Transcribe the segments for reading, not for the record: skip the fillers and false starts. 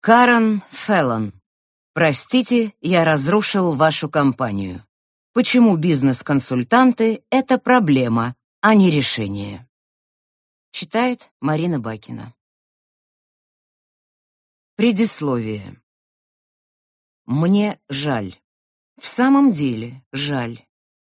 Карен Феллон. Простите, я разрушил вашу компанию. Почему бизнес-консультанты — это проблема, а не решение? Читает Марина Бакина. Предисловие. Мне жаль. В самом деле жаль.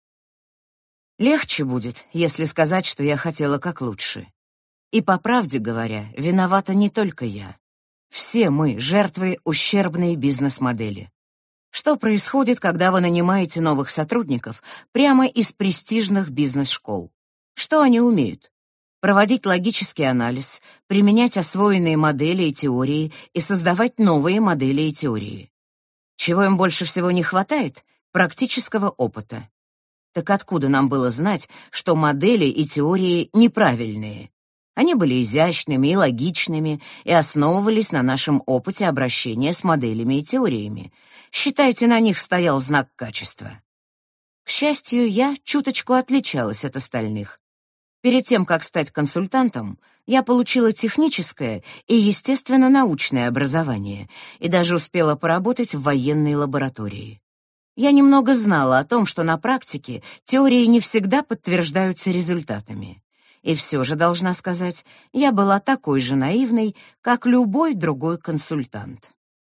Легче будет, если сказать, что я хотела как лучше. И, по правде говоря, виновата не только я. Все мы — жертвы ущербной бизнес-модели. Что происходит, когда вы нанимаете новых сотрудников прямо из престижных бизнес-школ? Что они умеют? Проводить логический анализ, применять освоенные модели и теории и создавать новые модели и теории. Чего им больше всего не хватает? Практического опыта. Так откуда нам было знать, что модели и теории неправильные? Они были изящными и логичными и основывались на нашем опыте обращения с моделями и теориями. Считайте, на них стоял знак качества. К счастью, я чуточку отличалась от остальных. Перед тем, как стать консультантом, я получила техническое и, естественно, научное образование и даже успела поработать в военной лаборатории. Я немного знала о том, что на практике теории не всегда подтверждаются результатами. И все же, должна сказать, я была такой же наивной, как любой другой консультант.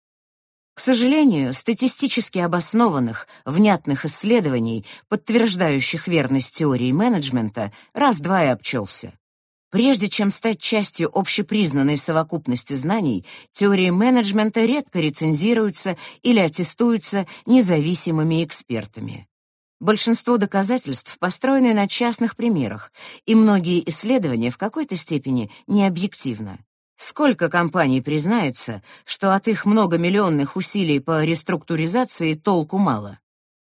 К сожалению, статистически обоснованных, внятных исследований, подтверждающих верность теории менеджмента, раз-два и обчелся. Прежде чем стать частью общепризнанной совокупности знаний, теории менеджмента редко рецензируются или аттестуются независимыми экспертами. Большинство доказательств построены на частных примерах, и многие исследования в какой-то степени необъективны. Сколько компаний признается, что от их многомиллионных усилий по реструктуризации толку мало?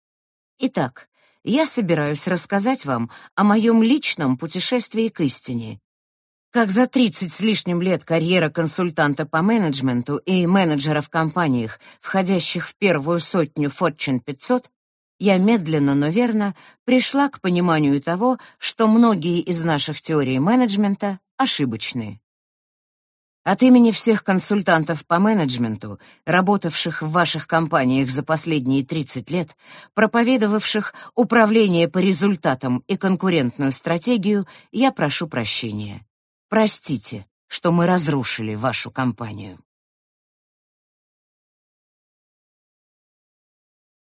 Итак, я собираюсь рассказать вам о моем личном путешествии к истине. Как за 30 с лишним лет карьера консультанта по менеджменту и менеджера в компаниях, входящих в первую сотню Fortune 500, я медленно, но верно пришла к пониманию того, что многие из наших теорий менеджмента ошибочны. От имени всех консультантов по менеджменту, работавших в ваших компаниях за последние 30 лет, проповедовавших управление по результатам и конкурентную стратегию, я прошу прощения. Простите, что мы разрушили вашу компанию.